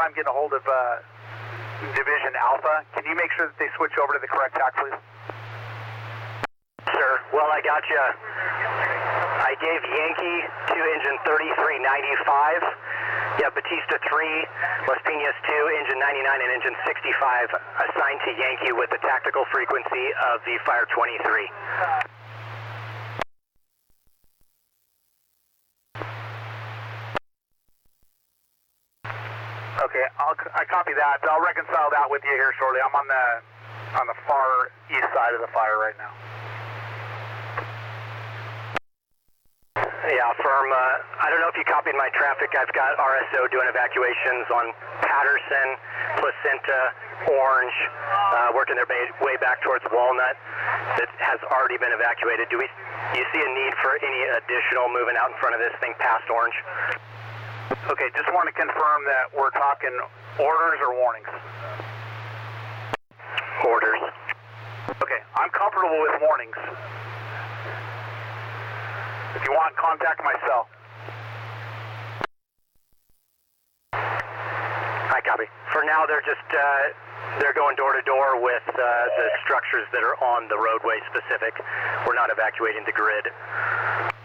time getting a hold of Division Alpha. Can you make sure that they switch over to the correct tack, please? Sir, well, I got you. I gave Yankee to engine 3395. Yeah, Batista 3, Las Piñas 2, engine 99 and engine 65 assigned to Yankee with the tactical frequency of the Fire 23. Okay, I copy that. I'll reconcile that with you here shortly. I'm on the far east side of the fire right now. Yeah, firm. I don't know if you copied my traffic. I've got RSO doing evacuations on Patterson, Placenta, Orange, working their way back towards Walnut. That has already been evacuated. Do you see a need for any additional moving out in front of this thing past Orange? Okay, just want to confirm that we're talking orders or warnings? Orders. Okay, I'm comfortable with warnings. If you want, contact my cell. I copy. For now, they're just they're going door to door with the structures that are on the roadway specific. We're not evacuating the grid.